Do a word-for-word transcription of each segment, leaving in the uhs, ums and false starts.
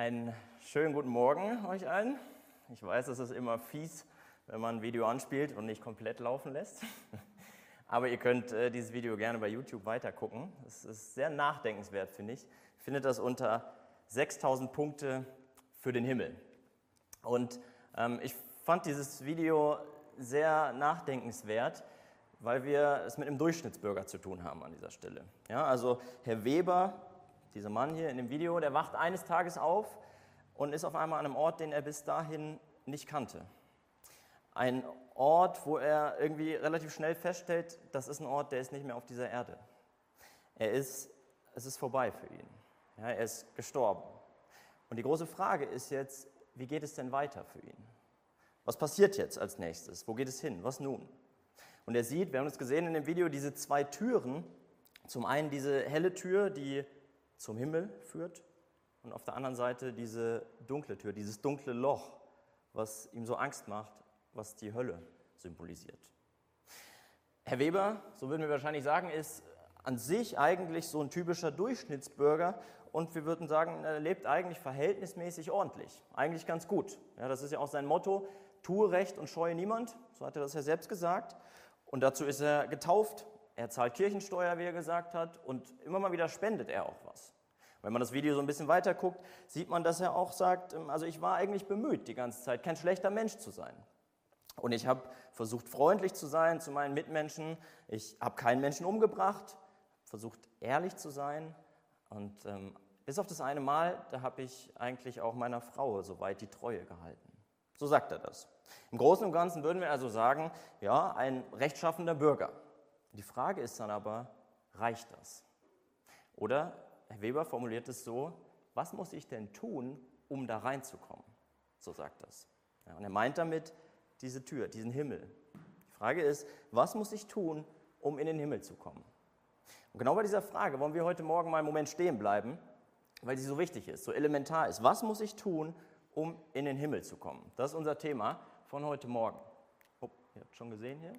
Einen schönen guten Morgen euch allen. Ich weiß, es ist immer fies, wenn man ein Video anspielt und nicht komplett laufen lässt. Aber ihr könnt äh, dieses Video gerne bei YouTube weitergucken. Es ist sehr nachdenkenswert, finde ich. Ich finde das unter sechstausend Punkte für den Himmel. Und ähm, ich fand dieses Video sehr nachdenkenswert, weil wir es mit einem Durchschnittsbürger zu tun haben an dieser Stelle. Ja, also Herr Weber, dieser Mann hier in dem Video, der wacht eines Tages auf und ist auf einmal an einem Ort, den er bis dahin nicht kannte. Ein Ort, wo er irgendwie relativ schnell feststellt, das ist ein Ort, der ist nicht mehr auf dieser Erde. Er ist, es ist vorbei für ihn. Ja, er ist gestorben. Und die große Frage ist jetzt, wie geht es denn weiter für ihn? Was passiert jetzt als nächstes? Wo geht es hin? Was nun? Und er sieht, wir haben es gesehen in dem Video, diese zwei Türen. Zum einen diese helle Tür, die zum Himmel führt, und auf der anderen Seite diese dunkle Tür, dieses dunkle Loch, was ihm so Angst macht, was die Hölle symbolisiert. Herr Weber, so würden wir wahrscheinlich sagen, ist an sich eigentlich so ein typischer Durchschnittsbürger und wir würden sagen, er lebt eigentlich verhältnismäßig ordentlich, eigentlich ganz gut. Ja, das ist ja auch sein Motto, tue Recht und scheue niemand, so hat er das ja selbst gesagt. Und dazu ist er getauft, er zahlt Kirchensteuer, wie er gesagt hat, und immer mal wieder spendet er auch was. Wenn man das Video so ein bisschen weiter guckt, sieht man, dass er auch sagt, also ich war eigentlich bemüht die ganze Zeit, kein schlechter Mensch zu sein. Und ich habe versucht, freundlich zu sein zu meinen Mitmenschen, ich habe keinen Menschen umgebracht, versucht, ehrlich zu sein. Und ähm, bis auf das eine Mal, da habe ich eigentlich auch meiner Frau soweit die Treue gehalten. So sagt er das. Im Großen und Ganzen würden wir also sagen, ja, ein rechtschaffender Bürger. Die Frage ist dann aber, reicht das? Oder Herr Weber formuliert es so, was muss ich denn tun, um da reinzukommen? So sagt das. Ja, und er meint damit diese Tür, diesen Himmel. Die Frage ist, was muss ich tun, um in den Himmel zu kommen? Und genau bei dieser Frage wollen wir heute Morgen mal einen Moment stehen bleiben, weil sie so wichtig ist, so elementar ist. Was muss ich tun, um in den Himmel zu kommen? Das ist unser Thema von heute Morgen. Oh, ihr habt schon gesehen hier.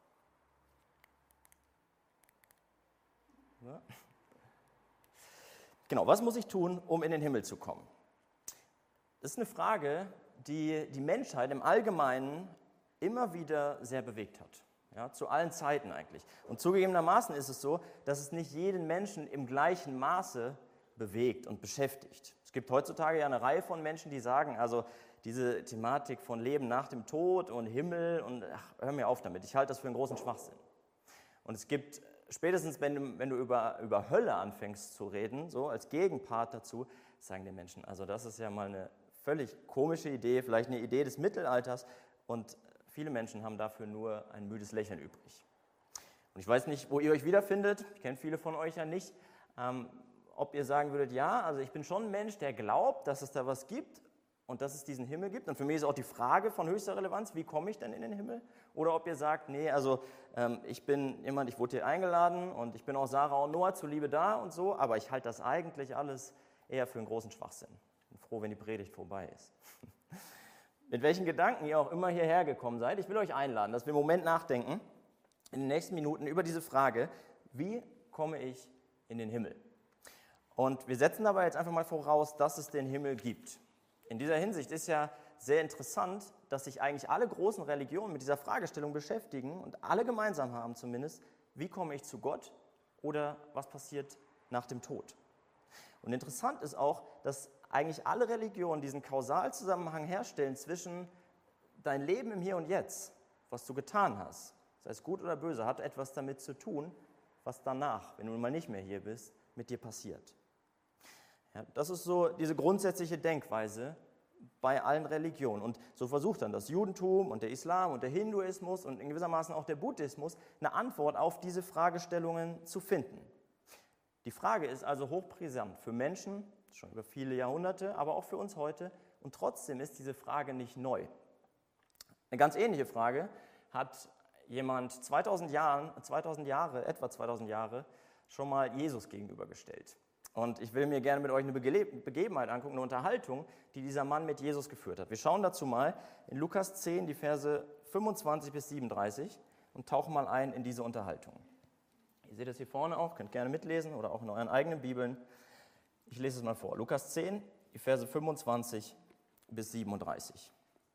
Ja. Genau, was muss ich tun, um in den Himmel zu kommen? Das ist eine Frage, die die Menschheit im Allgemeinen immer wieder sehr bewegt hat. Ja, zu allen Zeiten eigentlich. Und zugegebenermaßen ist es so, dass es nicht jeden Menschen im gleichen Maße bewegt und beschäftigt. Es gibt heutzutage ja eine Reihe von Menschen, die sagen, also diese Thematik von Leben nach dem Tod und Himmel und ach, hör mir auf damit, ich halte das für einen großen Schwachsinn. Und es gibt spätestens, wenn du, wenn du über, über Hölle anfängst zu reden, so als Gegenpart dazu, sagen die Menschen, also das ist ja mal eine völlig komische Idee, vielleicht eine Idee des Mittelalters und viele Menschen haben dafür nur ein müdes Lächeln übrig. Und ich weiß nicht, wo ihr euch wiederfindet, ich kenne viele von euch ja nicht, ähm, ob ihr sagen würdet, ja, also ich bin schon ein Mensch, der glaubt, dass es da was gibt und dass es diesen Himmel gibt. Und für mich ist auch die Frage von höchster Relevanz, wie komme ich denn in den Himmel? Oder ob ihr sagt, nee, also ähm, ich bin jemand, ich wurde hier eingeladen und ich bin auch Sarah und Noah zuliebe da und so, aber ich halte das eigentlich alles eher für einen großen Schwachsinn. Ich bin froh, wenn die Predigt vorbei ist. Mit welchen Gedanken ihr auch immer hierher gekommen seid, ich will euch einladen, dass wir im Moment nachdenken, in den nächsten Minuten über diese Frage, wie komme ich in den Himmel? Und wir setzen dabei jetzt einfach mal voraus, dass es den Himmel gibt. In dieser Hinsicht ist ja sehr interessant, dass sich eigentlich alle großen Religionen mit dieser Fragestellung beschäftigen und alle gemeinsam haben zumindest, wie komme ich zu Gott oder was passiert nach dem Tod. Und interessant ist auch, dass eigentlich alle Religionen diesen Kausalzusammenhang herstellen zwischen dein Leben im Hier und Jetzt, was du getan hast, sei es gut oder böse, hat etwas damit zu tun, was danach, wenn du mal nicht mehr hier bist, mit dir passiert. Ja, das ist so diese grundsätzliche Denkweise bei allen Religionen. Und so versucht dann das Judentum und der Islam und der Hinduismus und in gewissermaßen auch der Buddhismus eine Antwort auf diese Fragestellungen zu finden. Die Frage ist also hochbrisant für Menschen, schon über viele Jahrhunderte, aber auch für uns heute. Und trotzdem ist diese Frage nicht neu. Eine ganz ähnliche Frage hat jemand zweitausend Jahren, zweitausend Jahre, etwa zweitausend Jahre, schon mal Jesus gegenübergestellt. Und ich will mir gerne mit euch eine Begebenheit angucken, eine Unterhaltung, die dieser Mann mit Jesus geführt hat. Wir schauen dazu mal in Lukas zehn, die Verse fünfundzwanzig bis siebenunddreißig und tauchen mal ein in diese Unterhaltung. Ihr seht es hier vorne auch, könnt gerne mitlesen oder auch in euren eigenen Bibeln. Ich lese es mal vor. Lukas zehn, die Verse fünfundzwanzig bis siebenunddreißig.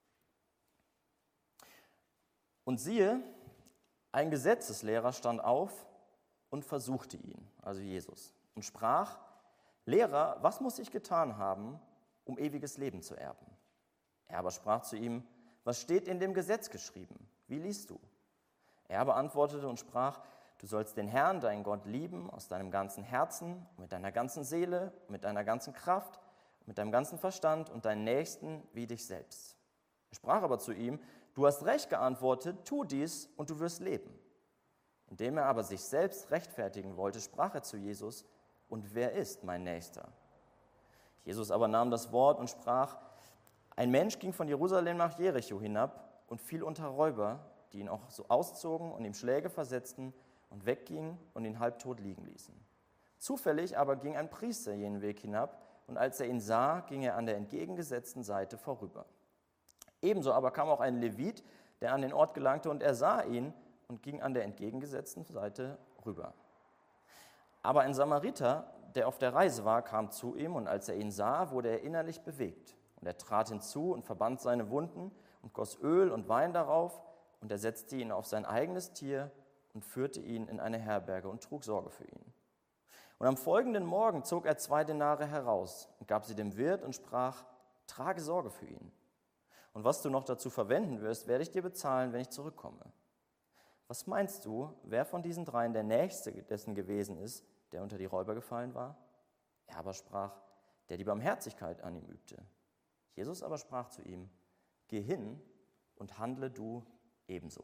Und siehe, ein Gesetzeslehrer stand auf und versuchte ihn, also Jesus, und sprach: Lehrer, was muss ich getan haben, um ewiges Leben zu erben? Er aber sprach zu ihm: Was steht in dem Gesetz geschrieben? Wie liest du? Er aber antwortete und sprach: Du sollst den Herrn, deinen Gott, lieben aus deinem ganzen Herzen, mit deiner ganzen Seele, mit deiner ganzen Kraft, mit deinem ganzen Verstand und deinen Nächsten wie dich selbst. Er sprach aber zu ihm: Du hast recht geantwortet, tu dies und du wirst leben. Indem er aber sich selbst rechtfertigen wollte, sprach er zu Jesus: Und wer ist mein Nächster? Jesus aber nahm das Wort und sprach: Ein Mensch ging von Jerusalem nach Jericho hinab und fiel unter Räuber, die ihn auch so auszogen und ihm Schläge versetzten und weggingen und ihn halbtot liegen ließen. Zufällig aber ging ein Priester jenen Weg hinab, und als er ihn sah, ging er an der entgegengesetzten Seite vorüber. Ebenso aber kam auch ein Levit, der an den Ort gelangte, und er sah ihn und ging an der entgegengesetzten Seite rüber. Aber ein Samariter, der auf der Reise war, kam zu ihm, und als er ihn sah, wurde er innerlich bewegt. Und er trat hinzu und verband seine Wunden und goss Öl und Wein darauf, und er setzte ihn auf sein eigenes Tier und führte ihn in eine Herberge und trug Sorge für ihn. Und am folgenden Morgen zog er zwei Denare heraus und gab sie dem Wirt und sprach: Trage Sorge für ihn. Und was du noch dazu verwenden wirst, werde ich dir bezahlen, wenn ich zurückkomme. Was meinst du, wer von diesen dreien der Nächste dessen gewesen ist, der unter die Räuber gefallen war? Er aber sprach: Der die Barmherzigkeit an ihm übte. Jesus aber sprach zu ihm: Geh hin und handle du ebenso.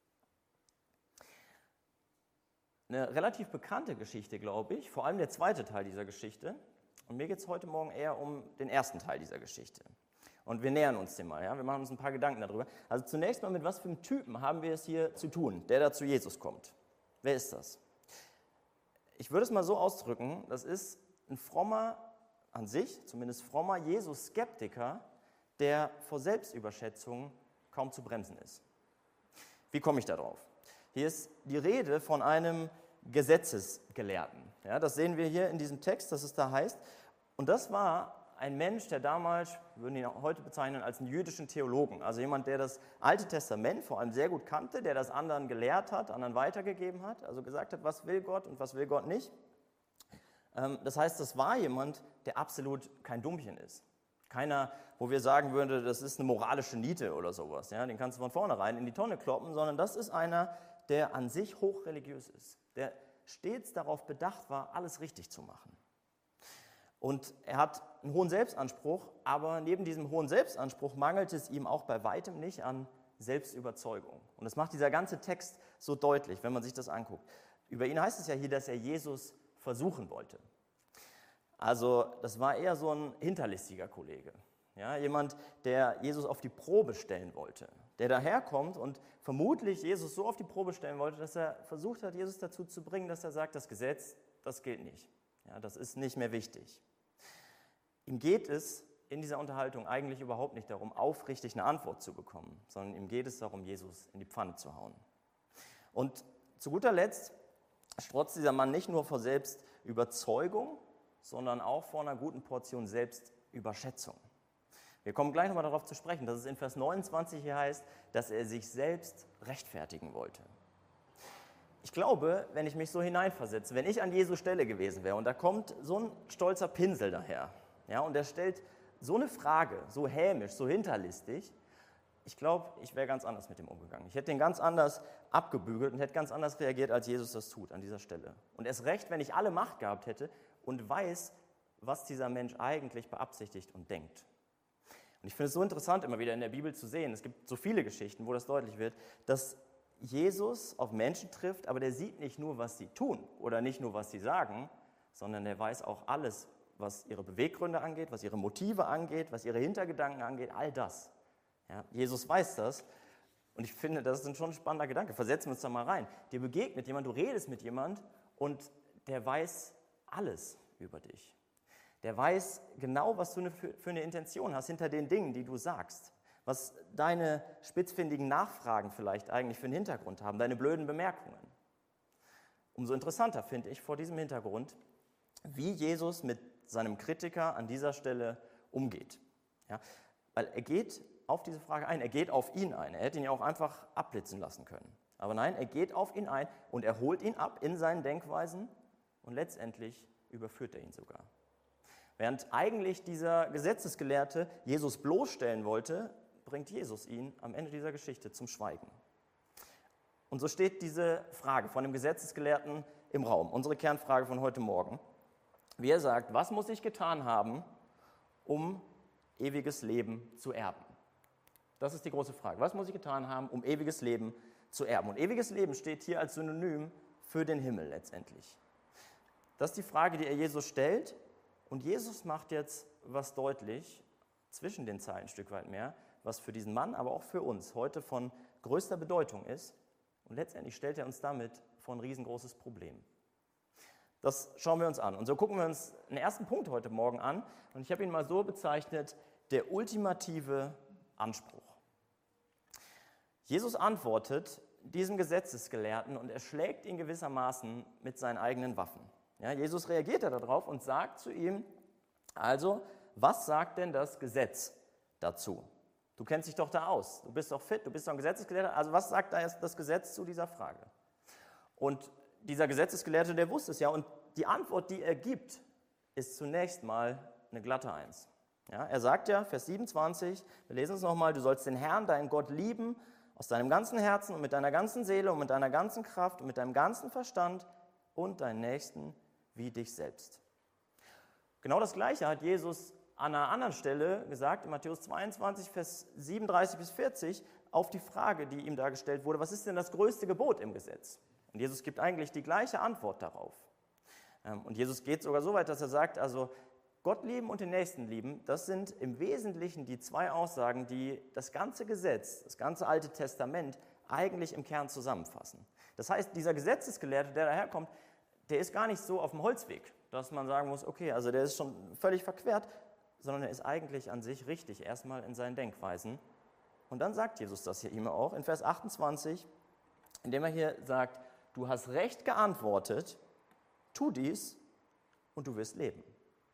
Eine relativ bekannte Geschichte, glaube ich, vor allem der zweite Teil dieser Geschichte. Und mir geht es heute Morgen eher um den ersten Teil dieser Geschichte. Und wir nähern uns dem mal, ja? Wir machen uns ein paar Gedanken darüber. Also zunächst mal, mit was für einem Typen haben wir es hier zu tun, der da zu Jesus kommt? Wer ist das? Ich würde es mal so ausdrücken: Das ist ein frommer, an sich zumindest frommer Jesus-Skeptiker, der vor Selbstüberschätzung kaum zu bremsen ist. Wie komme ich da drauf? Hier ist die Rede von einem Gesetzesgelehrten. Ja, das sehen wir hier in diesem Text, dass es da heißt. Und das war ein Mensch, der damals, wir würden ihn heute bezeichnen als einen jüdischen Theologen, also jemand, der das Alte Testament vor allem sehr gut kannte, der das anderen gelehrt hat, anderen weitergegeben hat, also gesagt hat, was will Gott und was will Gott nicht. Das heißt, das war jemand, der absolut kein Dummchen ist. Keiner, wo wir sagen würden, das ist eine moralische Niete oder sowas, ja, den kannst du von vornherein in die Tonne kloppen, sondern das ist einer, der an sich hochreligiös ist, der stets darauf bedacht war, alles richtig zu machen. Und er hat einen hohen Selbstanspruch, aber neben diesem hohen Selbstanspruch mangelt es ihm auch bei weitem nicht an Selbstüberzeugung. Und das macht dieser ganze Text so deutlich, wenn man sich das anguckt. Über ihn heißt es ja hier, dass er Jesus versuchen wollte. Also das war eher so ein hinterlistiger Kollege. Ja, jemand, der Jesus auf die Probe stellen wollte, der daherkommt und vermutlich Jesus so auf die Probe stellen wollte, dass er versucht hat, Jesus dazu zu bringen, dass er sagt, das Gesetz, das gilt nicht. Ja, das ist nicht mehr wichtig. Ihm geht es in dieser Unterhaltung eigentlich überhaupt nicht darum, aufrichtig eine Antwort zu bekommen, sondern ihm geht es darum, Jesus in die Pfanne zu hauen. Und zu guter Letzt strotzt dieser Mann nicht nur vor Selbstüberzeugung, sondern auch vor einer guten Portion Selbstüberschätzung. Wir kommen gleich nochmal darauf zu sprechen, dass es in Vers neunundzwanzig hier heißt, dass er sich selbst rechtfertigen wollte. Ich glaube, wenn ich mich so hineinversetze, wenn ich an Jesu Stelle gewesen wäre und da kommt so ein stolzer Pinsel daher, ja, und er stellt so eine Frage, so hämisch, so hinterlistig, ich glaube, ich wäre ganz anders mit dem umgegangen. Ich hätte den ganz anders abgebügelt und hätte ganz anders reagiert, als Jesus das tut an dieser Stelle. Und erst recht, wenn ich alle Macht gehabt hätte und weiß, was dieser Mensch eigentlich beabsichtigt und denkt. Und ich finde es so interessant, immer wieder in der Bibel zu sehen, es gibt so viele Geschichten, wo das deutlich wird, dass Jesus auf Menschen trifft, aber der sieht nicht nur, was sie tun oder nicht nur, was sie sagen, sondern der weiß auch alles, was ihre Beweggründe angeht, was ihre Motive angeht, was ihre Hintergedanken angeht, all das. Ja, Jesus weiß das und ich finde, das ist schon ein spannender Gedanke. Versetzen wir uns da mal rein. Dir begegnet jemand, du redest mit jemand und der weiß alles über dich. Der weiß genau, was du für eine Intention hast hinter den Dingen, die du sagst. Was deine spitzfindigen Nachfragen vielleicht eigentlich für einen Hintergrund haben, deine blöden Bemerkungen. Umso interessanter finde ich vor diesem Hintergrund, wie Jesus mit seinem Kritiker an dieser Stelle umgeht. Ja, weil er geht auf diese Frage ein, er geht auf ihn ein. Er hätte ihn ja auch einfach abblitzen lassen können. Aber nein, er geht auf ihn ein und er holt ihn ab in seinen Denkweisen und letztendlich überführt er ihn sogar. Während eigentlich dieser Gesetzesgelehrte Jesus bloßstellen wollte, bringt Jesus ihn am Ende dieser Geschichte zum Schweigen. Und so steht diese Frage von dem Gesetzesgelehrten im Raum, unsere Kernfrage von heute Morgen. Wie er sagt, was muss ich getan haben, um ewiges Leben zu erben? Das ist die große Frage. Was muss ich getan haben, um ewiges Leben zu erben? Und ewiges Leben steht hier als Synonym für den Himmel letztendlich. Das ist die Frage, die er Jesus stellt. Und Jesus macht jetzt was deutlich, zwischen den Zeilen ein Stück weit mehr, was für diesen Mann, aber auch für uns heute von größter Bedeutung ist. Und letztendlich stellt er uns damit vor ein riesengroßes Problem. Das schauen wir uns an. Und so gucken wir uns einen ersten Punkt heute Morgen an. Und ich habe ihn mal so bezeichnet, der ultimative Anspruch. Jesus antwortet diesem Gesetzesgelehrten und er schlägt ihn gewissermaßen mit seinen eigenen Waffen. Ja, Jesus reagiert ja darauf und sagt zu ihm, also, was sagt denn das Gesetz dazu? Du kennst dich doch da aus, du bist doch fit, du bist doch ein Gesetzesgelehrter, also was sagt da das Gesetz zu dieser Frage? Und dieser Gesetzesgelehrte, der wusste es ja, und die Antwort, die er gibt, ist zunächst mal eine glatte Eins. Ja, er sagt ja, Vers siebenundzwanzig, wir lesen es nochmal, du sollst den Herrn, deinen Gott, lieben, aus deinem ganzen Herzen und mit deiner ganzen Seele und mit deiner ganzen Kraft und mit deinem ganzen Verstand und deinen Nächsten wie dich selbst. Genau das Gleiche hat Jesus an einer anderen Stelle gesagt, in Matthäus zweiundzwanzig, Vers siebenunddreißig bis vierzig, auf die Frage, die ihm da gestellt wurde, was ist denn das größte Gebot im Gesetz? Und Jesus gibt eigentlich die gleiche Antwort darauf. Und Jesus geht sogar so weit, dass er sagt, also Gott lieben und den Nächsten lieben, das sind im Wesentlichen die zwei Aussagen, die das ganze Gesetz, das ganze Alte Testament eigentlich im Kern zusammenfassen. Das heißt, dieser Gesetzesgelehrte, der daherkommt, der ist gar nicht so auf dem Holzweg, dass man sagen muss, okay, also der ist schon völlig verquert, sondern er ist eigentlich an sich richtig, erstmal in seinen Denkweisen. Und dann sagt Jesus das hier ihm auch in Vers achtundzwanzig, indem er hier sagt, du hast recht geantwortet, tu dies und du wirst leben.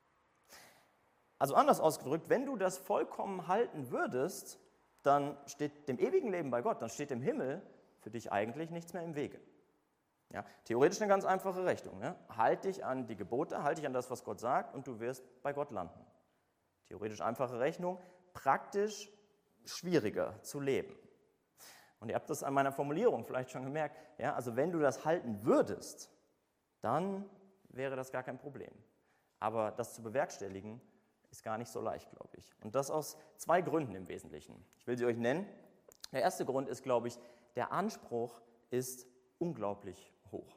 Also anders ausgedrückt, wenn du das vollkommen halten würdest, dann steht dem ewigen Leben bei Gott, dann steht im Himmel für dich eigentlich nichts mehr im Wege. Ja, theoretisch eine ganz einfache Rechnung. Ne? Halt dich an die Gebote, halt dich an das, was Gott sagt und du wirst bei Gott landen. Theoretisch einfache Rechnung, praktisch schwieriger zu leben. Und ihr habt das an meiner Formulierung vielleicht schon gemerkt. Ja, also wenn du das halten würdest, dann wäre das gar kein Problem. Aber das zu bewerkstelligen, ist gar nicht so leicht, glaube ich. Und das aus zwei Gründen im Wesentlichen. Ich will sie euch nennen. Der erste Grund ist, glaube ich, der Anspruch ist unglaublich hoch.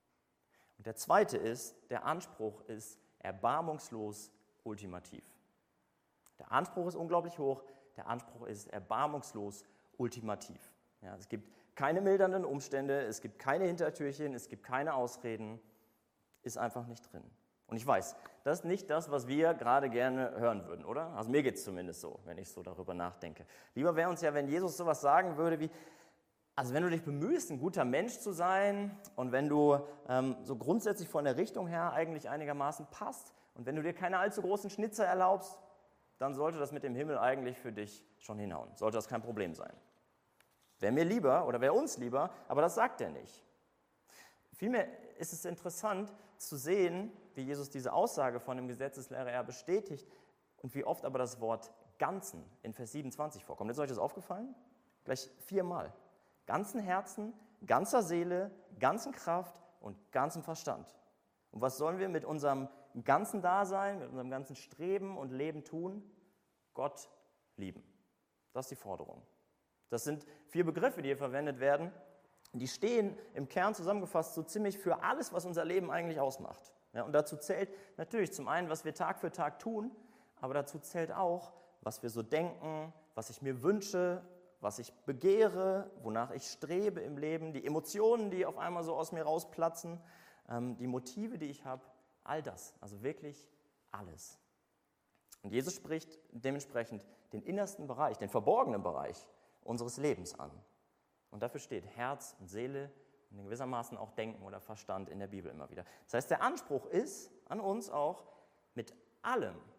Und der zweite ist, der Anspruch ist erbarmungslos ultimativ. Der Anspruch ist unglaublich hoch, der Anspruch ist erbarmungslos ultimativ. Ja, es gibt keine mildernden Umstände, es gibt keine Hintertürchen, es gibt keine Ausreden, ist einfach nicht drin. Und ich weiß, das ist nicht das, was wir gerade gerne hören würden, oder? Also mir geht es zumindest so, wenn ich so darüber nachdenke. Lieber wäre uns ja, wenn Jesus sowas sagen würde wie, also wenn du dich bemühst, ein guter Mensch zu sein und wenn du ähm, so grundsätzlich von der Richtung her eigentlich einigermaßen passt und wenn du dir keine allzu großen Schnitzer erlaubst, dann sollte das mit dem Himmel eigentlich für dich schon hinhauen. Sollte das kein Problem sein. Wäre mir lieber oder wäre uns lieber, aber das sagt er nicht. Vielmehr ist es interessant zu sehen, wie Jesus diese Aussage von dem Gesetzeslehrer bestätigt und wie oft aber das Wort Ganzen in Vers siebenundzwanzig vorkommt. Ist euch das aufgefallen? Gleich viermal. Ganzen Herzen, ganzer Seele, ganzen Kraft und ganzem Verstand. Und was sollen wir mit unserem ganzen Dasein, mit unserem ganzen Streben und Leben tun? Gott lieben. Das ist die Forderung. Das sind vier Begriffe, die hier verwendet werden. Die stehen im Kern zusammengefasst so ziemlich für alles, was unser Leben eigentlich ausmacht. Ja, und dazu zählt natürlich zum einen, was wir Tag für Tag tun, aber dazu zählt auch, was wir so denken, was ich mir wünsche, was ich begehre, wonach ich strebe im Leben, die Emotionen, die auf einmal so aus mir rausplatzen, ähm, die Motive, die ich habe, all das, also wirklich alles. Und Jesus spricht dementsprechend den innersten Bereich, den verborgenen Bereich unseres Lebens an. Und dafür steht Herz und Seele und in gewissermaßen auch Denken oder Verstand in der Bibel immer wieder. Das heißt, der Anspruch ist an uns auch, mit allem,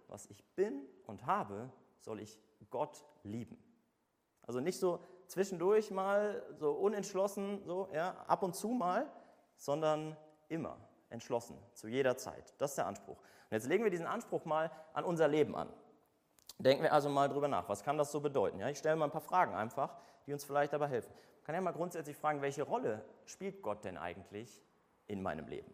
was ich bin und habe, soll ich Gott lieben. Also nicht so zwischendurch mal, so unentschlossen, so ja, ab und zu mal, sondern immer entschlossen, zu jeder Zeit. Das ist der Anspruch. Und jetzt legen wir diesen Anspruch mal an unser Leben an. Denken wir also mal drüber nach, was kann das so bedeuten? Ja, ich stelle mal ein paar Fragen einfach, die uns vielleicht dabei helfen. Man kann ja mal grundsätzlich fragen, welche Rolle spielt Gott denn eigentlich in meinem Leben?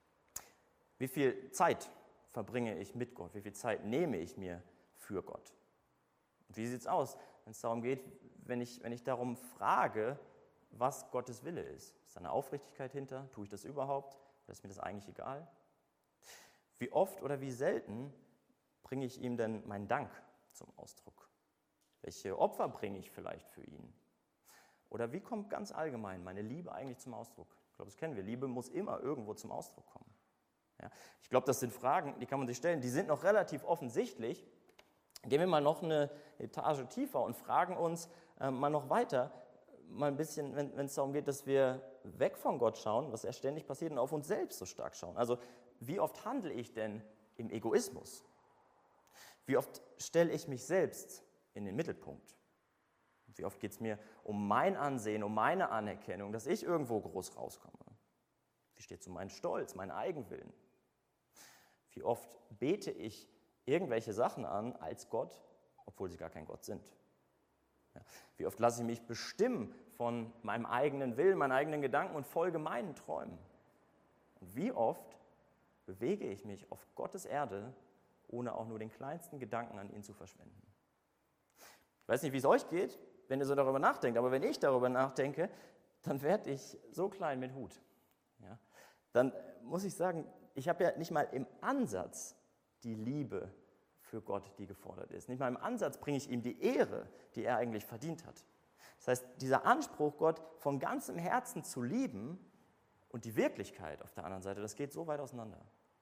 Wie viel Zeit verbringe ich mit Gott? Wie viel Zeit nehme ich mir für Gott? Und wie sieht es aus, wenn es darum geht, wenn ich, wenn ich darum frage, was Gottes Wille ist? Ist da eine Aufrichtigkeit hinter? Tue ich das überhaupt? Oder ist mir das eigentlich egal? Wie oft oder wie selten bringe ich ihm denn meinen Dank zum Ausdruck? Welche Opfer bringe ich vielleicht für ihn? Oder wie kommt ganz allgemein meine Liebe eigentlich zum Ausdruck? Ich glaube, das kennen wir. Liebe muss immer irgendwo zum Ausdruck kommen. Ja, ich glaube, das sind Fragen, die kann man sich stellen, die sind noch relativ offensichtlich. Gehen wir mal noch eine Etage tiefer und fragen uns äh, mal noch weiter, mal ein bisschen, wenn, wenn es darum geht, dass wir weg von Gott schauen, was ja ständig passiert, und auf uns selbst so stark schauen. Also wie oft handle ich denn im Egoismus? Wie oft stelle ich mich selbst in den Mittelpunkt? Wie oft geht es mir um mein Ansehen, um meine Anerkennung, dass ich irgendwo groß rauskomme? Wie steht es um meinen Stolz, meinen Eigenwillen? Wie oft bete ich irgendwelche Sachen an als Gott, obwohl sie gar kein Gott sind? Ja. Wie oft lasse ich mich bestimmen von meinem eigenen Willen, meinen eigenen Gedanken und folge meinen Träumen? Und wie oft bewege ich mich auf Gottes Erde, ohne auch nur den kleinsten Gedanken an ihn zu verschwenden? Ich weiß nicht, wie es euch geht, wenn ihr so darüber nachdenkt, aber wenn ich darüber nachdenke, dann werde ich so klein mit Hut. Ja? Dann muss ich sagen, ich habe ja nicht mal im Ansatz die Liebe für Gott, die gefordert ist. Nicht mal im Ansatz bringe ich ihm die Ehre, die er eigentlich verdient hat. Das heißt, dieser Anspruch, Gott von ganzem Herzen zu lieben und die Wirklichkeit auf der anderen Seite, das geht so weit auseinander.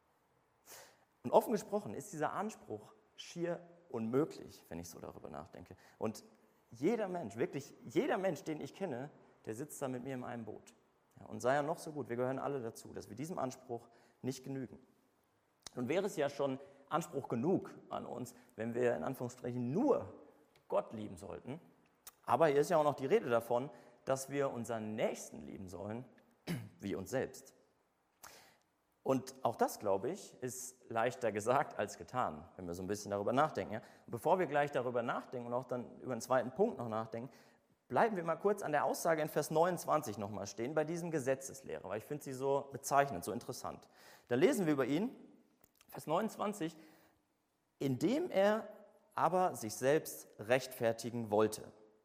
Und offen gesprochen ist dieser Anspruch schier unmöglich, wenn ich so darüber nachdenke. Und jeder Mensch, wirklich jeder Mensch, den ich kenne, der sitzt da mit mir in einem Boot. Ja, und sei er noch so gut, wir gehören alle dazu, dass wir diesem Anspruch nicht genügen. Nun wäre es ja schon Anspruch genug an uns, wenn wir in Anführungsstrichen nur Gott lieben sollten. Aber hier ist ja auch noch die Rede davon, dass wir unseren Nächsten lieben sollen, wie uns selbst. Und auch das, glaube ich, ist leichter gesagt als getan, wenn wir so ein bisschen darüber nachdenken. Ja? Und bevor wir gleich darüber nachdenken und auch dann über den zweiten Punkt noch nachdenken, bleiben wir mal kurz an der Aussage in Vers neunundzwanzig nochmal stehen, bei diesem Gesetzeslehrer, weil ich finde sie so bezeichnend, so interessant. Da lesen wir über ihn, Vers neunundzwanzig, indem er aber sich selbst rechtfertigen wollte.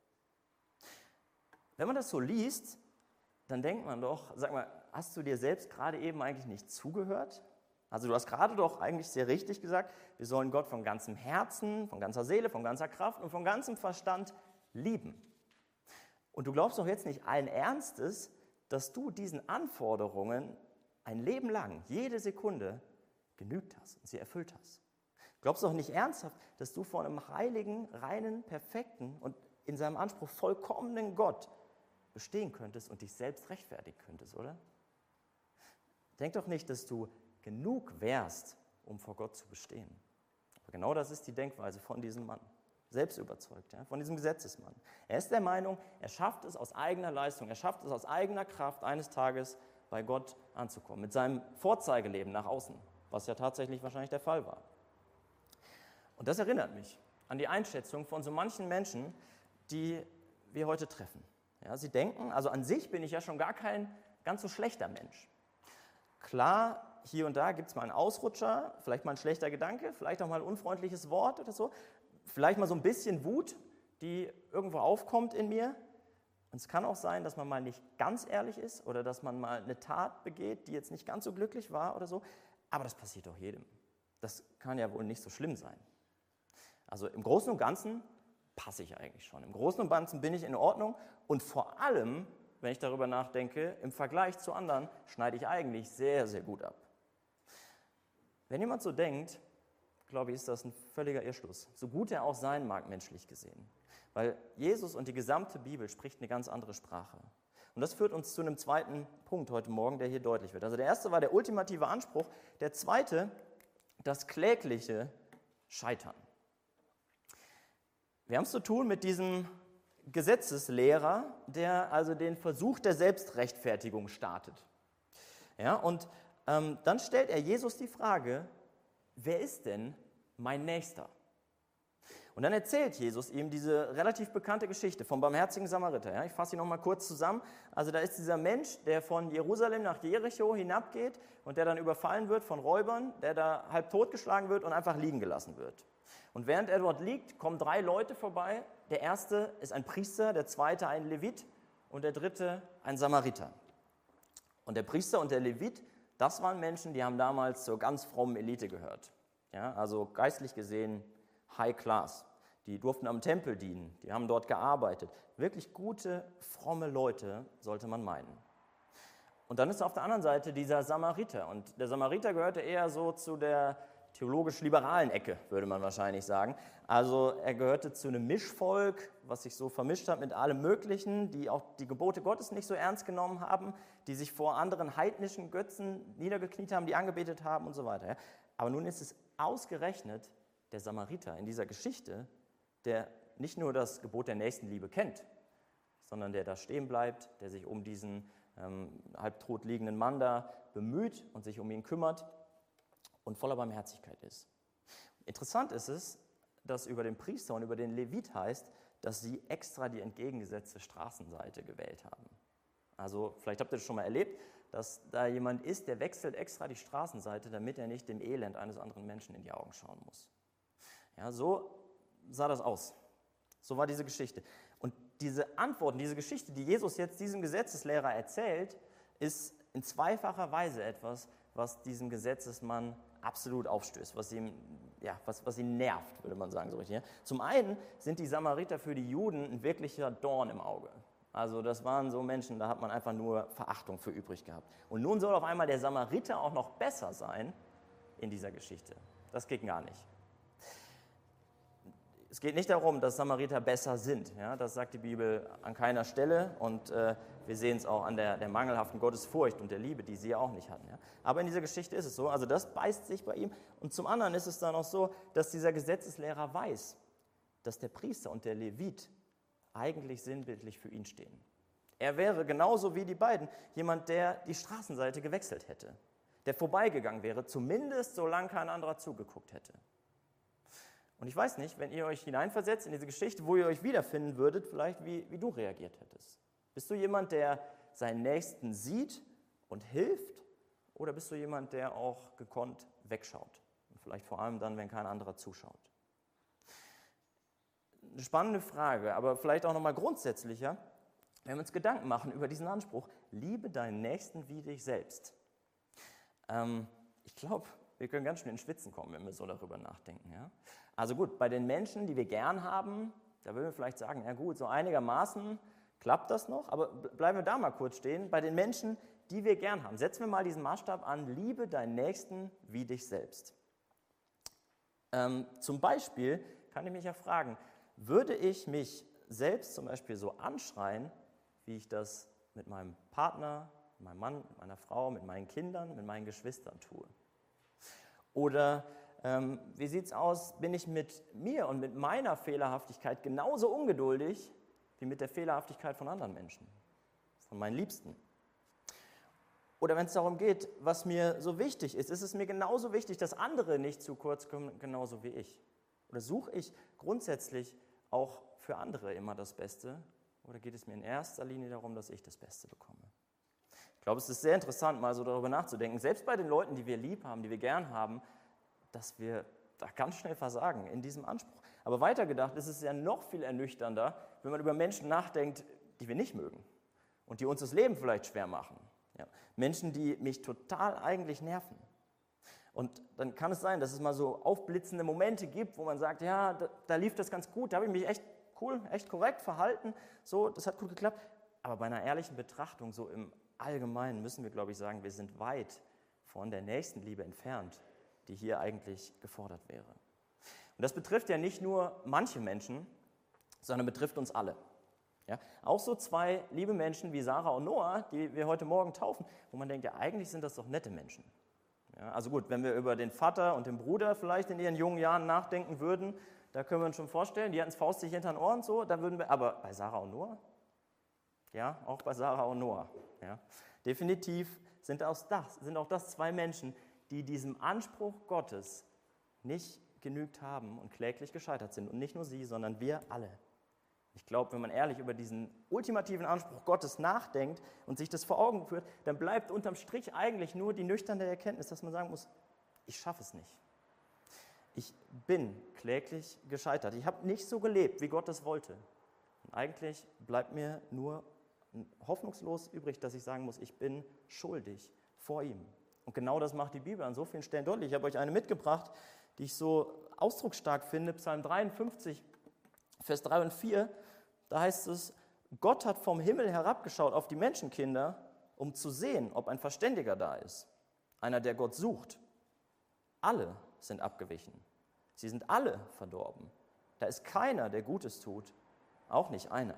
Wenn man das so liest, dann denkt man doch, sag mal, hast du dir selbst gerade eben eigentlich nicht zugehört? Also du hast gerade doch eigentlich sehr richtig gesagt, wir sollen Gott von ganzem Herzen, von ganzer Seele, von ganzer Kraft und von ganzem Verstand lieben. Und du glaubst doch jetzt nicht allen Ernstes, dass du diesen Anforderungen ein Leben lang, jede Sekunde genügt hast und sie erfüllt hast. Du glaubst doch nicht ernsthaft, dass du vor einem heiligen, reinen, perfekten und in seinem Anspruch vollkommenen Gott bestehen könntest und dich selbst rechtfertigen könntest, oder? Denk doch nicht, dass du genug wärst, um vor Gott zu bestehen. Aber genau das ist die Denkweise von diesem Mann. Selbst überzeugt, ja, von diesem Gesetzesmann. Er ist der Meinung, er schafft es aus eigener Leistung, er schafft es aus eigener Kraft, eines Tages bei Gott anzukommen, mit seinem Vorzeigeleben nach außen, was ja tatsächlich wahrscheinlich der Fall war. Und das erinnert mich an die Einschätzung von so manchen Menschen, die wir heute treffen. Ja, sie denken, also an sich bin ich ja schon gar kein ganz so schlechter Mensch. Klar, hier und da gibt es mal einen Ausrutscher, vielleicht mal ein schlechter Gedanke, vielleicht auch mal ein unfreundliches Wort oder so, vielleicht mal so ein bisschen Wut, die irgendwo aufkommt in mir. Und es kann auch sein, dass man mal nicht ganz ehrlich ist oder dass man mal eine Tat begeht, die jetzt nicht ganz so glücklich war oder so. Aber das passiert doch jedem. Das kann ja wohl nicht so schlimm sein. Also im Großen und Ganzen passe ich eigentlich schon. Im Großen und Ganzen bin ich in Ordnung und vor allem, wenn ich darüber nachdenke, im Vergleich zu anderen schneide ich eigentlich sehr, sehr gut ab. Wenn jemand so denkt, glaube ich, ist das ein völliger Irrschluss. So gut er auch sein mag, menschlich gesehen. Weil Jesus und die gesamte Bibel spricht eine ganz andere Sprache. Und das führt uns zu einem zweiten Punkt heute Morgen, der hier deutlich wird. Also der erste war der ultimative Anspruch, der zweite das klägliche scheitern. Wir haben es zu tun mit diesem Gesetzeslehrer, der also den Versuch der Selbstrechtfertigung startet. Ja, und ähm, dann stellt er Jesus die Frage, wer ist denn mein Nächster? Und dann erzählt Jesus ihm diese relativ bekannte Geschichte vom barmherzigen Samariter. Ja, ich fasse sie nochmal kurz zusammen. Also da ist dieser Mensch, der von Jerusalem nach Jericho hinabgeht und der dann überfallen wird von Räubern, der da halb totgeschlagen wird und einfach liegen gelassen wird. Und während er dort liegt, kommen drei Leute vorbei. Der erste ist ein Priester, der zweite ein Levit und der dritte ein Samariter. Und der Priester und der Levit, das waren Menschen, die haben damals zur ganz frommen Elite gehört. Ja, also geistlich gesehen High Class. Die durften am Tempel dienen, die haben dort gearbeitet. Wirklich gute, fromme Leute, sollte man meinen. Und dann ist auf der anderen Seite dieser Samariter. Und der Samariter gehörte eher so zu der theologisch-liberalen Ecke, würde man wahrscheinlich sagen. Also er gehörte zu einem Mischvolk, was sich so vermischt hat mit allem Möglichen, die auch die Gebote Gottes nicht so ernst genommen haben, die sich vor anderen heidnischen Götzen niedergekniet haben, die angebetet haben und so weiter. Aber nun ist es ausgerechnet der Samariter in dieser Geschichte, der nicht nur das Gebot der Nächstenliebe kennt, sondern der da stehen bleibt, der sich um diesen ähm, halbtot liegenden Mann da bemüht und sich um ihn kümmert und voller Barmherzigkeit ist. Interessant ist es, dass über den Priester und über den Levit heißt, dass sie extra die entgegengesetzte Straßenseite gewählt haben. Also vielleicht habt ihr das schon mal erlebt, dass da jemand ist, der wechselt extra die Straßenseite, damit er nicht dem Elend eines anderen Menschen in die Augen schauen muss. Ja, so sah das aus. So war diese Geschichte. Und diese Antworten, diese Geschichte, die Jesus jetzt diesem Gesetzeslehrer erzählt, ist in zweifacher Weise etwas, was diesem Gesetzesmann absolut aufstößt, was ihm, ja, was, was ihn nervt, würde man sagen. So richtig, ja. Zum einen sind die Samariter für die Juden ein wirklicher Dorn im Auge. Also das waren so Menschen, da hat man einfach nur Verachtung für übrig gehabt. Und nun soll auf einmal der Samariter auch noch besser sein in dieser Geschichte. Das geht gar nicht. Es geht nicht darum, dass Samariter besser sind. Ja, das sagt die Bibel an keiner Stelle und äh, wir sehen es auch an der, der mangelhaften Gottesfurcht und der Liebe, die sie ja auch nicht hatten. Ja. Aber in dieser Geschichte ist es so, also das beißt sich bei ihm. Und zum anderen ist es dann auch so, dass dieser Gesetzeslehrer weiß, dass der Priester und der Levit eigentlich sinnbildlich für ihn stehen. Er wäre genauso wie die beiden jemand, der die Straßenseite gewechselt hätte, der vorbeigegangen wäre, zumindest solange kein anderer zugeguckt hätte. Und ich weiß nicht, wenn ihr euch hineinversetzt in diese Geschichte, wo ihr euch wiederfinden würdet, vielleicht wie, wie du reagiert hättest. Bist du jemand, der seinen Nächsten sieht und hilft? Oder bist du jemand, der auch gekonnt wegschaut? Und vielleicht vor allem dann, wenn kein anderer zuschaut. Eine spannende Frage, aber vielleicht auch nochmal grundsätzlicher, wenn wir uns Gedanken machen über diesen Anspruch, liebe deinen Nächsten wie dich selbst. Ähm, ich glaube, wir können ganz schön ins Schwitzen kommen, wenn wir so darüber nachdenken. Ja? Also gut, bei den Menschen, die wir gern haben, da würden wir vielleicht sagen, ja gut, so einigermaßen klappt das noch, aber bleiben wir da mal kurz stehen. Bei den Menschen, die wir gern haben, setzen wir mal diesen Maßstab an, liebe deinen Nächsten wie dich selbst. Ähm, zum Beispiel kann ich mich ja fragen, würde ich mich selbst zum Beispiel so anschreien, wie ich das mit meinem Partner, mit meinem Mann, mit meiner Frau, mit meinen Kindern, mit meinen Geschwistern tue? Oder ähm, wie sieht es aus, bin ich mit mir und mit meiner Fehlerhaftigkeit genauso ungeduldig wie mit der Fehlerhaftigkeit von anderen Menschen, von meinen Liebsten? Oder wenn es darum geht, was mir so wichtig ist, ist es mir genauso wichtig, dass andere nicht zu kurz kommen, genauso wie ich? Oder suche ich grundsätzlich auch für andere immer das Beste? Oder geht es mir in erster Linie darum, dass ich das Beste bekomme? Ich glaube, es ist sehr interessant, mal so darüber nachzudenken, selbst bei den Leuten, die wir lieb haben, die wir gern haben, dass wir da ganz schnell versagen in diesem Anspruch. Aber weitergedacht ist es ja noch viel ernüchternder, wenn man über Menschen nachdenkt, die wir nicht mögen und die uns das Leben vielleicht schwer machen. Ja, Menschen, die mich total eigentlich nerven. Und dann kann es sein, dass es mal so aufblitzende Momente gibt, wo man sagt, ja, da, da lief das ganz gut, da habe ich mich echt cool, echt korrekt verhalten, so, das hat gut geklappt. Aber bei einer ehrlichen Betrachtung, so im Allgemeinen, müssen wir, glaube ich, sagen, wir sind weit von der Nächstenliebe entfernt, die hier eigentlich gefordert wäre. Und das betrifft ja nicht nur manche Menschen, sondern betrifft uns alle. Ja, auch so zwei liebe Menschen wie Sarah und Noah, die wir heute Morgen taufen, wo man denkt, ja, eigentlich sind das doch nette Menschen. Ja, also gut, wenn wir über den Vater und den Bruder vielleicht in ihren jungen Jahren nachdenken würden, da können wir uns schon vorstellen, die hatten es faustig hinter den Ohren so, da würden wir, aber bei Sarah und Noah? Ja, auch bei Sarah und Noah. Ja. Definitiv sind auch, das, sind auch das zwei Menschen, die diesem Anspruch Gottes nicht genügt haben und kläglich gescheitert sind. Und nicht nur sie, sondern wir alle. Ich glaube, wenn man ehrlich über diesen ultimativen Anspruch Gottes nachdenkt und sich das vor Augen führt, dann bleibt unterm Strich eigentlich nur die nüchterne Erkenntnis, dass man sagen muss, ich schaffe es nicht. Ich bin kläglich gescheitert. Ich habe nicht so gelebt, wie Gott es wollte. Und eigentlich bleibt mir nur hoffnungslos übrig, dass ich sagen muss, ich bin schuldig vor ihm. Und genau das macht die Bibel an so vielen Stellen deutlich. Ich habe euch eine mitgebracht, die ich so ausdrucksstark finde, Psalm dreiundfünfzig, Vers drei und vier, da heißt es, Gott hat vom Himmel herabgeschaut auf die Menschenkinder, um zu sehen, ob ein Verständiger da ist, einer, der Gott sucht. Alle sind abgewichen. Sie sind alle verdorben. Da ist keiner, der Gutes tut, auch nicht einer.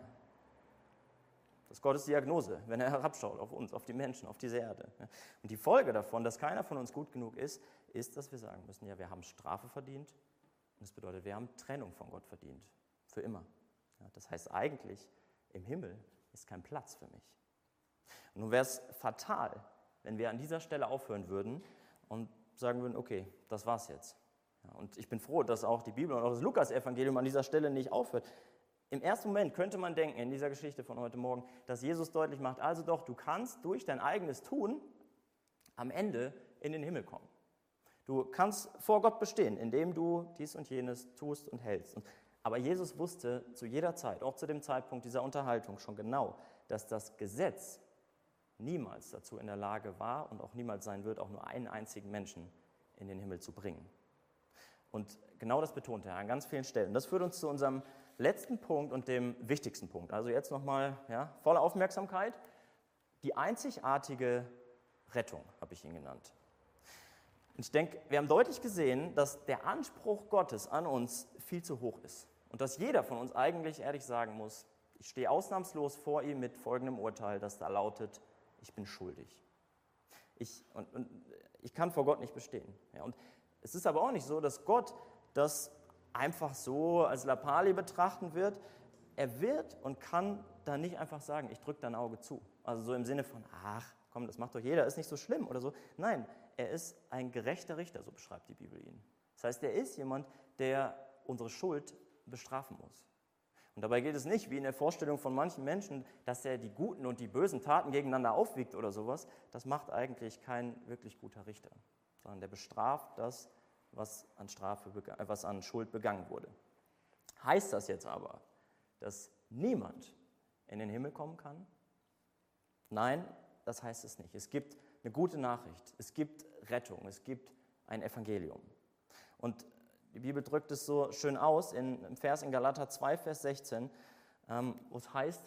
Das ist Gottes Diagnose, wenn er herabschaut auf uns, auf die Menschen, auf diese Erde. Und die Folge davon, dass keiner von uns gut genug ist, ist, dass wir sagen müssen, ja, wir haben Strafe verdient. Und das bedeutet, wir haben Trennung von Gott verdient. Für immer. Ja, das heißt eigentlich, im Himmel ist kein Platz für mich. Und nun wäre es fatal, wenn wir an dieser Stelle aufhören würden und sagen würden, okay, das war's jetzt. Ja, und ich bin froh, dass auch die Bibel und auch das Lukas-Evangelium an dieser Stelle nicht aufhört. Im ersten Moment könnte man denken, in dieser Geschichte von heute Morgen, dass Jesus deutlich macht, also doch, du kannst durch dein eigenes Tun am Ende in den Himmel kommen. Du kannst vor Gott bestehen, indem du dies und jenes tust und hältst. Aber Jesus wusste zu jeder Zeit, auch zu dem Zeitpunkt dieser Unterhaltung schon genau, dass das Gesetz niemals dazu in der Lage war und auch niemals sein wird, auch nur einen einzigen Menschen in den Himmel zu bringen. Und genau das betont er an ganz vielen Stellen. Das führt uns zu unserem letzten Punkt und dem wichtigsten Punkt. Also jetzt nochmal ja, volle Aufmerksamkeit. Die einzigartige Rettung, habe ich ihn genannt. Und ich denke, wir haben deutlich gesehen, dass der Anspruch Gottes an uns viel zu hoch ist. Und dass jeder von uns eigentlich ehrlich sagen muss, ich stehe ausnahmslos vor ihm mit folgendem Urteil, das da lautet, ich bin schuldig. Ich, und, und ich kann vor Gott nicht bestehen. Ja, und es ist aber auch nicht so, dass Gott das einfach so als Lappali betrachten wird. Er wird und kann da nicht einfach sagen, ich drücke dein Auge zu. Also so im Sinne von, ach komm, das macht doch jeder, ist nicht so schlimm oder so. Nein, er ist ein gerechter Richter, so beschreibt die Bibel ihn. Das heißt, er ist jemand, der unsere Schuld bestrafen muss. Und dabei geht es nicht, wie in der Vorstellung von manchen Menschen, dass er die guten und die bösen Taten gegeneinander aufwiegt oder sowas. Das macht eigentlich kein wirklich guter Richter, sondern der bestraft das, was an Strafe, was an Schuld begangen wurde. Heißt das jetzt aber, dass niemand in den Himmel kommen kann? Nein, das heißt es nicht. Es gibt eine gute Nachricht, es gibt Rettung, es gibt ein Evangelium. Und die Bibel drückt es so schön aus in, im Vers in Galater zwei, Vers sechzehn, ähm, wo es heißt,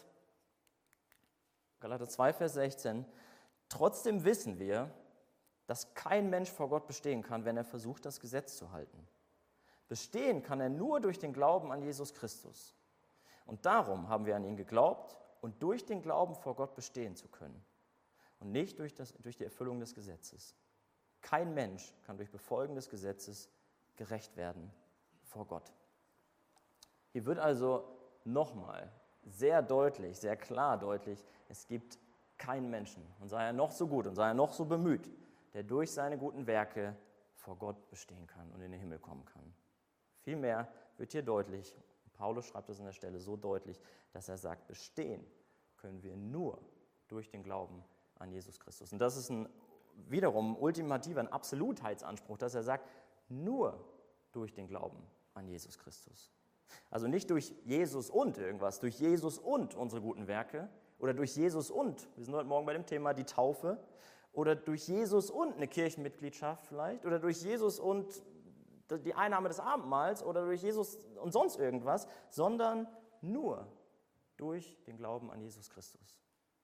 Galater zwei, Vers sechzehn, trotzdem wissen wir, dass kein Mensch vor Gott bestehen kann, wenn er versucht, das Gesetz zu halten. Bestehen kann er nur durch den Glauben an Jesus Christus. Und darum haben wir an ihn geglaubt und durch den Glauben vor Gott bestehen zu können. Und nicht durch, das, durch die Erfüllung des Gesetzes. Kein Mensch kann durch Befolgen des Gesetzes gerecht werden vor Gott. Hier wird also nochmal sehr deutlich, sehr klar deutlich, es gibt keinen Menschen, und sei er noch so gut und sei er noch so bemüht, der durch seine guten Werke vor Gott bestehen kann und in den Himmel kommen kann. Vielmehr wird hier deutlich, Paulus schreibt es an der Stelle so deutlich, dass er sagt, bestehen können wir nur durch den Glauben an Jesus Christus. Und das ist ein, wiederum ein ultimativer, ein Absolutheitsanspruch, dass er sagt, nur durch den Glauben an Jesus Christus. Also nicht durch Jesus und irgendwas, durch Jesus und unsere guten Werke oder durch Jesus und, wir sind heute Morgen bei dem Thema die Taufe, oder durch Jesus und eine Kirchenmitgliedschaft vielleicht, oder durch Jesus und die Einnahme des Abendmahls oder durch Jesus und sonst irgendwas, sondern nur durch den Glauben an Jesus Christus.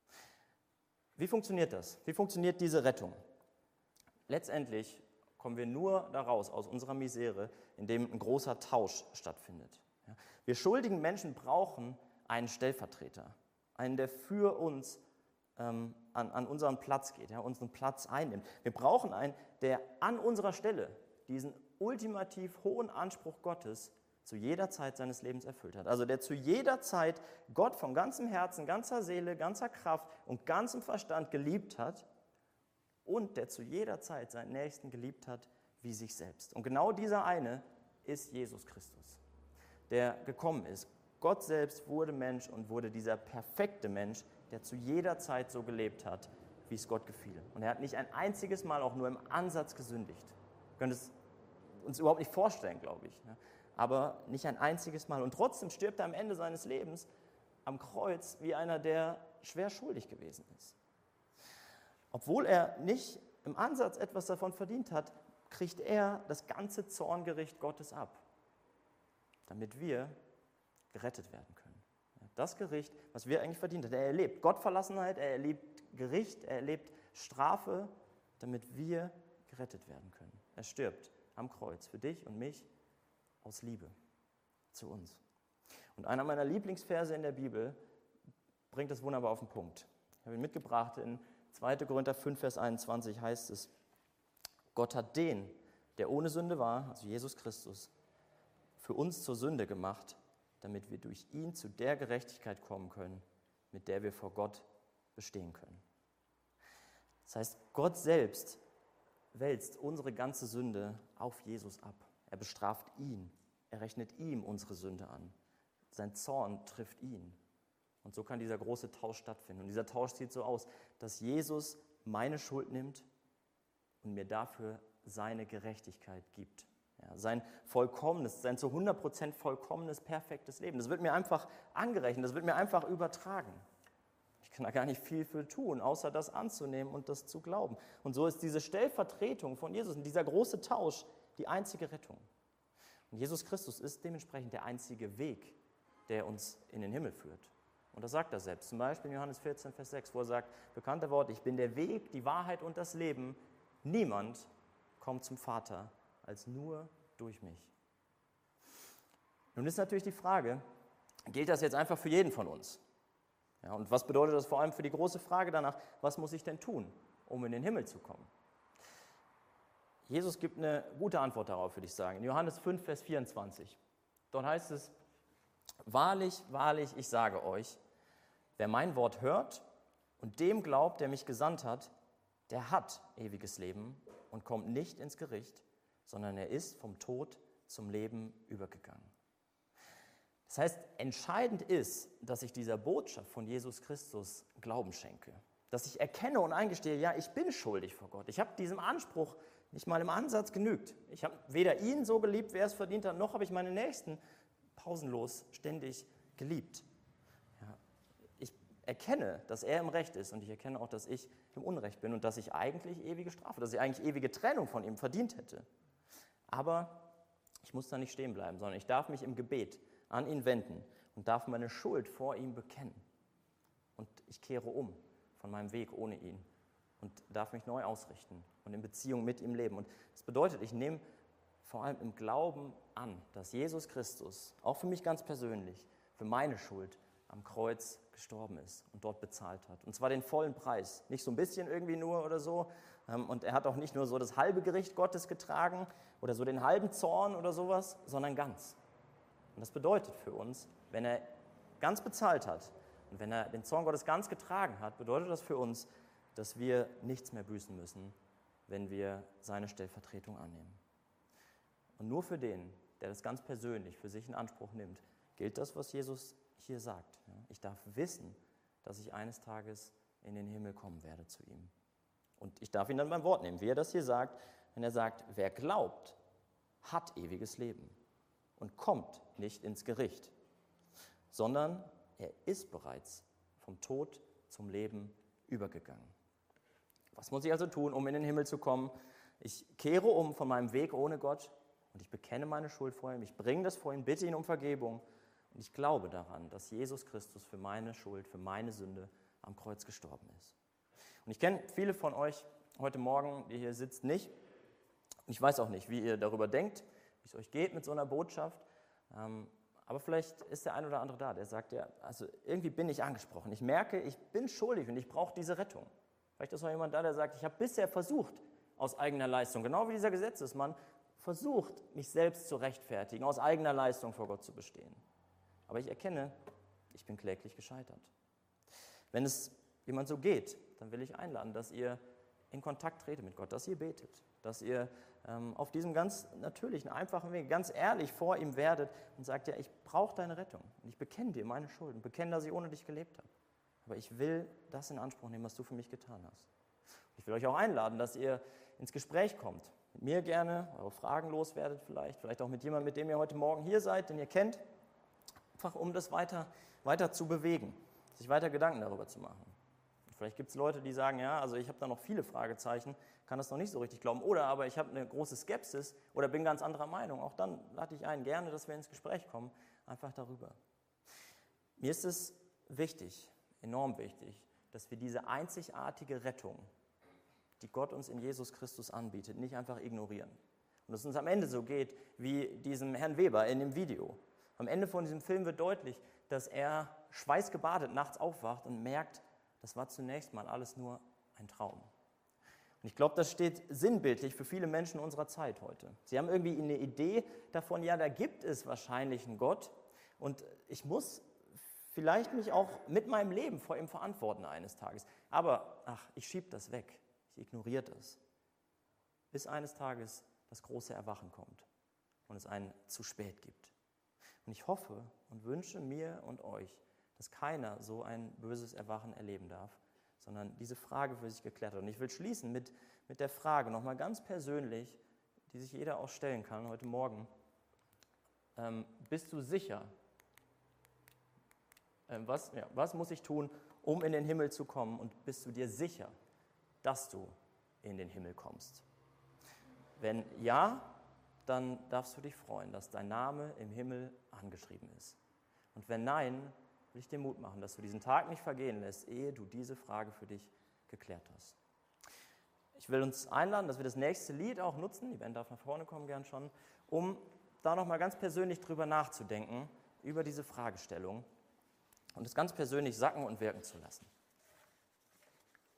Wie funktioniert das? Wie funktioniert diese Rettung? Letztendlich kommen wir nur daraus, aus unserer Misere, indem ein großer Tausch stattfindet. Wir schuldigen Menschen brauchen einen Stellvertreter, einen, der für uns ähm, an, an unseren Platz geht, ja, unseren Platz einnimmt. Wir brauchen einen, der an unserer Stelle diesen ultimativ hohen Anspruch Gottes zu jeder Zeit seines Lebens erfüllt hat. Also der zu jeder Zeit Gott von ganzem Herzen, ganzer Seele, ganzer Kraft und ganzem Verstand geliebt hat und der zu jeder Zeit seinen Nächsten geliebt hat wie sich selbst. Und genau dieser eine ist Jesus Christus, der gekommen ist. Gott selbst wurde Mensch und wurde dieser perfekte Mensch, der zu jeder Zeit so gelebt hat, wie es Gott gefiel. Und er hat nicht ein einziges Mal auch nur im Ansatz gesündigt. Wir können es uns überhaupt nicht vorstellen, glaube ich. Aber nicht ein einziges Mal. Und trotzdem stirbt er am Ende seines Lebens am Kreuz wie einer, der schwer schuldig gewesen ist. Obwohl er nicht im Ansatz etwas davon verdient hat, kriegt er das ganze Zorngericht Gottes ab, damit wir gerettet werden können. Das Gericht, was wir eigentlich verdient haben. Er erlebt Gottverlassenheit, er erlebt Gericht, er erlebt Strafe, damit wir gerettet werden können. Er stirbt am Kreuz für dich und mich aus Liebe zu uns. Und einer meiner Lieblingsverse in der Bibel bringt das wunderbar auf den Punkt. Ich habe ihn mitgebracht, in zweiter Korinther fünf, Vers einundzwanzig heißt es: Gott hat den, der ohne Sünde war, also Jesus Christus, für uns zur Sünde gemacht, damit wir durch ihn zu der Gerechtigkeit kommen können, mit der wir vor Gott bestehen können. Das heißt, Gott selbst wälzt unsere ganze Sünde auf Jesus ab. Er bestraft ihn, er rechnet ihm unsere Sünde an. Sein Zorn trifft ihn. Und so kann dieser große Tausch stattfinden. Und dieser Tausch sieht so aus, dass Jesus meine Schuld nimmt und mir dafür seine Gerechtigkeit gibt. Ja, sein vollkommenes, sein zu hundert Prozent vollkommenes, perfektes Leben. Das wird mir einfach angerechnet, das wird mir einfach übertragen. Ich kann da gar nicht viel für tun, außer das anzunehmen und das zu glauben. Und so ist diese Stellvertretung von Jesus und dieser große Tausch die einzige Rettung. Und Jesus Christus ist dementsprechend der einzige Weg, der uns in den Himmel führt. Und das sagt er selbst, zum Beispiel in Johannes vierzehn, Vers sechs, wo er sagt, bekannter Wort, ich bin der Weg, die Wahrheit und das Leben. Niemand kommt zum Vater als nur durch mich. Nun ist natürlich die Frage, gilt das jetzt einfach für jeden von uns? Ja, und was bedeutet das vor allem für die große Frage danach, was muss ich denn tun, um in den Himmel zu kommen? Jesus gibt eine gute Antwort darauf, würde ich sagen. In Johannes fünf, Vers vierundzwanzig. Dort heißt es, wahrlich, wahrlich, ich sage euch, wer mein Wort hört und dem glaubt, der mich gesandt hat, der hat ewiges Leben und kommt nicht ins Gericht, sondern er ist vom Tod zum Leben übergegangen. Das heißt, entscheidend ist, dass ich dieser Botschaft von Jesus Christus Glauben schenke. Dass ich erkenne und eingestehe, ja, ich bin schuldig vor Gott. Ich habe diesem Anspruch nicht mal im Ansatz genügt. Ich habe weder ihn so geliebt, wie er es verdient hat, noch habe ich meine Nächsten pausenlos, ständig geliebt. Ja, ich erkenne, dass er im Recht ist und ich erkenne auch, dass ich im Unrecht bin und dass ich eigentlich ewige Strafe, dass ich eigentlich ewige Trennung von ihm verdient hätte. Aber ich muss da nicht stehen bleiben, sondern ich darf mich im Gebet an ihn wenden und darf meine Schuld vor ihm bekennen. Und ich kehre um von meinem Weg ohne ihn und darf mich neu ausrichten und in Beziehung mit ihm leben. Und das bedeutet, ich nehme vor allem im Glauben an, dass Jesus Christus, auch für mich ganz persönlich, für meine Schuld am Kreuz gestorben ist und dort bezahlt hat. Und zwar den vollen Preis, nicht so ein bisschen irgendwie nur oder so. Und er hat auch nicht nur so das halbe Gericht Gottes getragen oder so den halben Zorn oder sowas, sondern ganz. Und das bedeutet für uns, wenn er ganz bezahlt hat und wenn er den Zorn Gottes ganz getragen hat, bedeutet das für uns, dass wir nichts mehr büßen müssen, wenn wir seine Stellvertretung annehmen. Und nur für den, der das ganz persönlich für sich in Anspruch nimmt, gilt das, was Jesus hier sagt. Ich darf wissen, dass ich eines Tages in den Himmel kommen werde zu ihm. Und ich darf ihn dann beim Wort nehmen, wie er das hier sagt, wenn er sagt, wer glaubt, hat ewiges Leben und kommt nicht ins Gericht, sondern er ist bereits vom Tod zum Leben übergegangen. Was muss ich also tun, um in den Himmel zu kommen? Ich kehre um von meinem Weg ohne Gott und ich bekenne meine Schuld vor ihm, ich bringe das vor ihn, bitte ihn um Vergebung und ich glaube daran, dass Jesus Christus für meine Schuld, für meine Sünde am Kreuz gestorben ist. Und ich kenne viele von euch heute Morgen, die hier sitzt, nicht. Und ich weiß auch nicht, wie ihr darüber denkt, wie es euch geht mit so einer Botschaft. Aber vielleicht ist der ein oder andere da, der sagt, ja, also irgendwie bin ich angesprochen. Ich merke, ich bin schuldig und ich brauche diese Rettung. Vielleicht ist noch jemand da, der sagt, ich habe bisher versucht, aus eigener Leistung, genau wie dieser Gesetzesmann, versucht, mich selbst zu rechtfertigen, aus eigener Leistung vor Gott zu bestehen. Aber ich erkenne, ich bin kläglich gescheitert. Wenn es jemand so geht, dann will ich einladen, dass ihr in Kontakt tretet mit Gott, dass ihr betet, dass ihr ähm, auf diesem ganz natürlichen, einfachen Weg ganz ehrlich vor ihm werdet und sagt, ja, ich brauche deine Rettung und ich bekenne dir meine Schulden, bekenne, dass ich ohne dich gelebt habe. Aber ich will das in Anspruch nehmen, was du für mich getan hast. Ich will euch auch einladen, dass ihr ins Gespräch kommt, mit mir gerne, eure Fragen loswerdet vielleicht, vielleicht auch mit jemandem, mit dem ihr heute Morgen hier seid, den ihr kennt, einfach um das weiter, weiter zu bewegen, sich weiter Gedanken darüber zu machen. Vielleicht gibt es Leute, die sagen, ja, also ich habe da noch viele Fragezeichen, kann das noch nicht so richtig glauben. Oder aber ich habe eine große Skepsis oder bin ganz anderer Meinung. Auch dann lade ich ein, gerne, dass wir ins Gespräch kommen, einfach darüber. Mir ist es wichtig, enorm wichtig, dass wir diese einzigartige Rettung, die Gott uns in Jesus Christus anbietet, nicht einfach ignorieren. Und dass es uns am Ende so geht wie diesem Herrn Weber in dem Video. Am Ende von diesem Film wird deutlich, dass er schweißgebadet nachts aufwacht und merkt, das war zunächst mal alles nur ein Traum. Und ich glaube, das steht sinnbildlich für viele Menschen unserer Zeit heute. Sie haben irgendwie eine Idee davon, ja, da gibt es wahrscheinlich einen Gott und ich muss vielleicht mich auch mit meinem Leben vor ihm verantworten eines Tages. Aber, ach, ich schiebe das weg, ich ignoriere das, bis eines Tages das große Erwachen kommt und es einen zu spät gibt. Und ich hoffe und wünsche mir und euch, dass keiner so ein böses Erwachen erleben darf, sondern diese Frage für sich geklärt hat. Und ich will schließen mit, mit der Frage, nochmal ganz persönlich, die sich jeder auch stellen kann heute Morgen. Ähm, bist du sicher? Ähm, was, ja, was muss ich tun, um in den Himmel zu kommen? Und bist du dir sicher, dass du in den Himmel kommst? Wenn ja, dann darfst du dich freuen, dass dein Name im Himmel angeschrieben ist. Und wenn nein, will ich dir Mut machen, dass du diesen Tag nicht vergehen lässt, ehe du diese Frage für dich geklärt hast. Ich will uns einladen, dass wir das nächste Lied auch nutzen, die Band darf nach vorne kommen, gern schon, um da nochmal ganz persönlich drüber nachzudenken, über diese Fragestellung und es ganz persönlich sacken und wirken zu lassen.